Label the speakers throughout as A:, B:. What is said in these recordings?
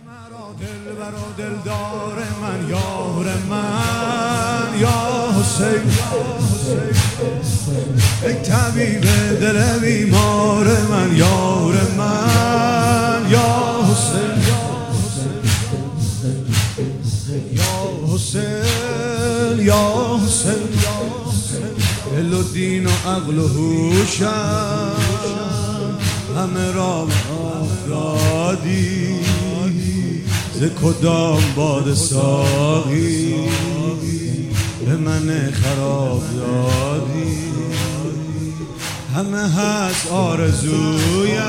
A: مرا دلبر و دلدار من، یار من یا حسین، ای طبیب دل بیمار من، یار من یا حسین، یا حسین، یا حسین، دل و دین و عقل و هوشم همه را دادی، ز کدام باد ساقی به من خراب دادی. همه هست آرزویم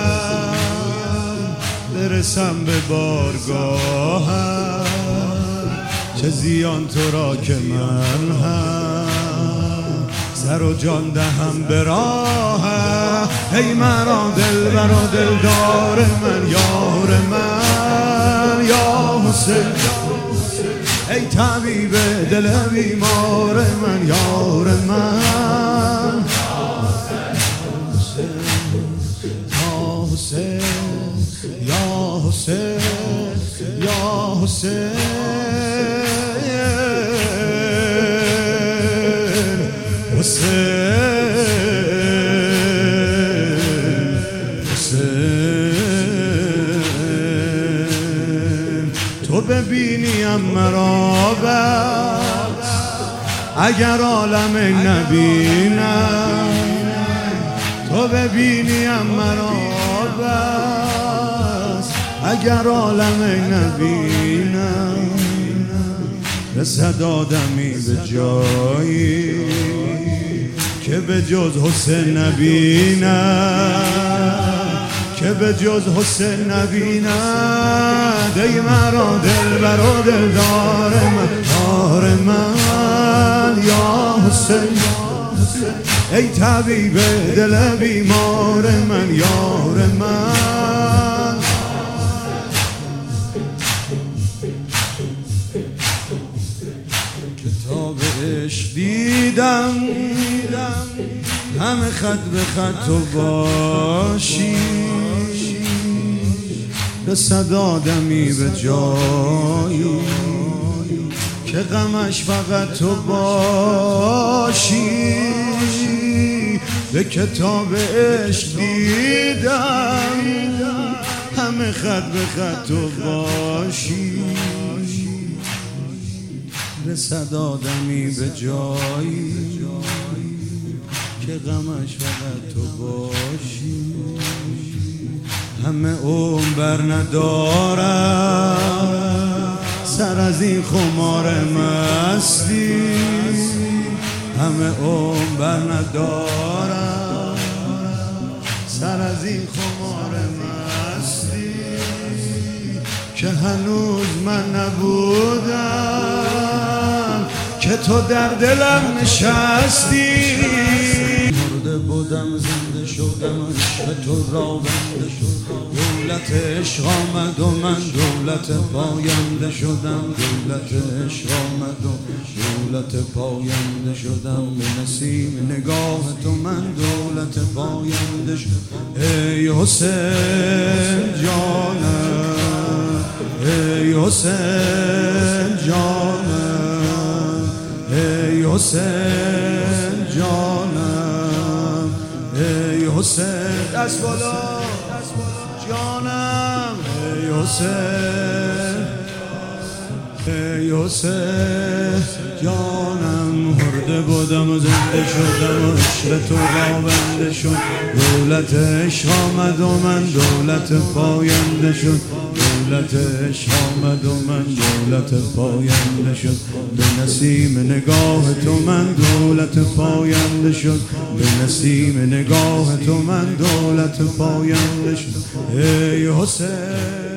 A: برسم به بارگاهم، چه زیان تو را که من هم سر و جان دهم به راهم. ای مرا دلبر و دلدار من، یار من یا حسین، ای طبیب دل بیمار من، یار من یا حسین، یا حسین، یا حسین، حسین، تو ببینیم مرا بس اگر عالم نبینم، تو ببینیم مرا بس اگر عالم نبینم، رسد آدمی به جایی که به جز حسین نبینم، که به جز حسین نبیند. ای مرا دلبر و دلدار من، یار من یا حسین، ای طبیب دل بیمار من، یار من کتاب عشق دیدم همه خط به خط تو باشی، رسد آدمی به جایی که غمش فقط تو باشی. به کتاب عشق دیدم همه خط به خط تو باشی، رسد آدمی به جایی که غمش فقط تو باشی. همه عمر بر ندارم سر از این خمار مستی، همه عمر بر ندارم سر از این خمار مستی، که هنوز من نبودم که تو در دلم نشستی. مرده بودم زنده شدم، عشق تو را بنده شد، دولت عشق آمد و من دولت پاینده شدم، دولت عشق آمد و دولت پاینده شدم، به نسیم نگاه تو من دولت پاینده شدم. ای حسین جانم، ای حسین جانم، ای حسین جانم، ای حسین دست بالا جانم، ای حسین، ای حسین جانم. مرده بودم و زنده شدم و عشق تو را بنده شد، دولت عشق آمد و من دولت پاینده شد، دولت عشق آمد و من دولت پاینده شد، به نسیم نگاه تو من دولت پاینده شد، به نسیم نگاه تو من دولت پاینده شد. ای حسین.